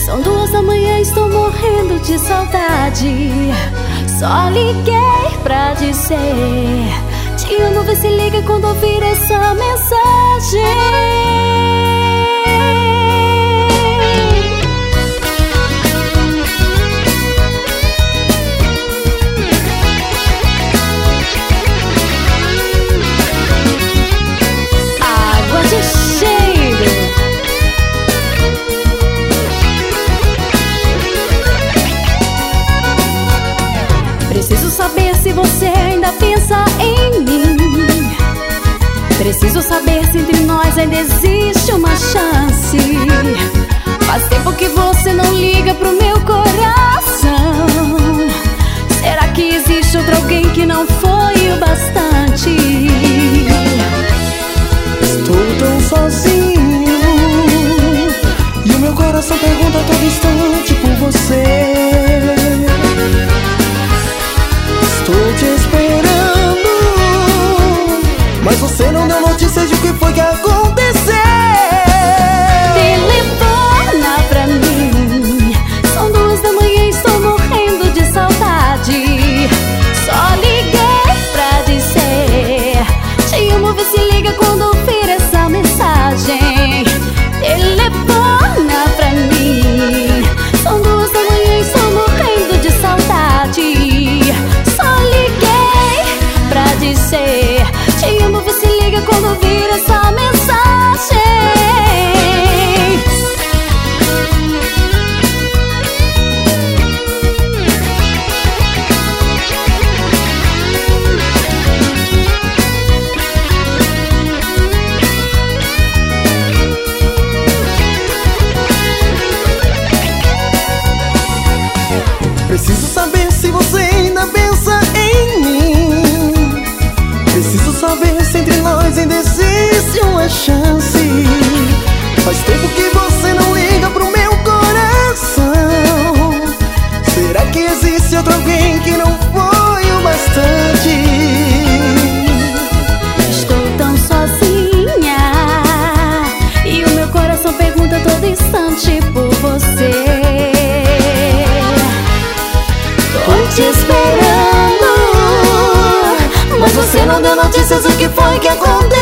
São 2 da manhã, estou morrendo de saudade. Só liguei pra dizer te amo, vê se liga quando ouvir essa mensagem. Preciso saber se você ainda pensa em mim. Preciso saber se entre nós ainda existe uma chance. Faz tempo que você não liga pro meu coração. Será que existe outro alguém que não foi o bastante? Estou tão sozinho e o meu coração pergunta a todo instante por você. Estou te esperando, mas você não deu notícias de o que foi que aconteceu. Telefona pra mim, são 2 da manhã, estou morrendo de saudade. Só liguei pra dizer te amo, vê se liga quando ouvir essa mensagem. Telefona pra mim, são 2 da manhã, estou morrendo de saudade. Te amo, vê se liga quando ouvir essa mensagem. Preciso saber se você ainda pensa em mim. Preciso saber se entre nós ainda existe uma chance. Faz tempo que você não liga pro meu coração. Será que existe outro alguém que não foi o bastante? Estou tão sozinha e o meu coração pergunta a todo instante por você. Tô te esperando, mas você não deu notícias do que foi que aconteceu.